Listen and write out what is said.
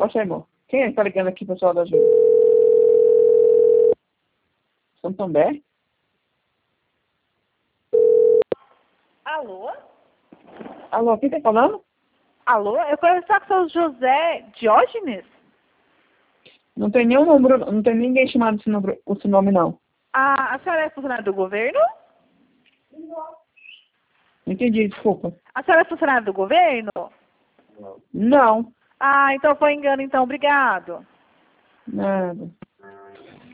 Pode ser, irmão. Quem é que tá ligando aqui, pessoal da ajuda? Santander? Alô? Alô, quem tá falando? Alô? Eu quero falar com o seu José Diógenes? Não tem nenhum número, não tem ninguém chamado esse nome, não. A senhora é funcionária do governo? Não entendi, desculpa. A senhora é funcionária do governo? Não. Ah, então foi engano, então. Obrigado. Nada.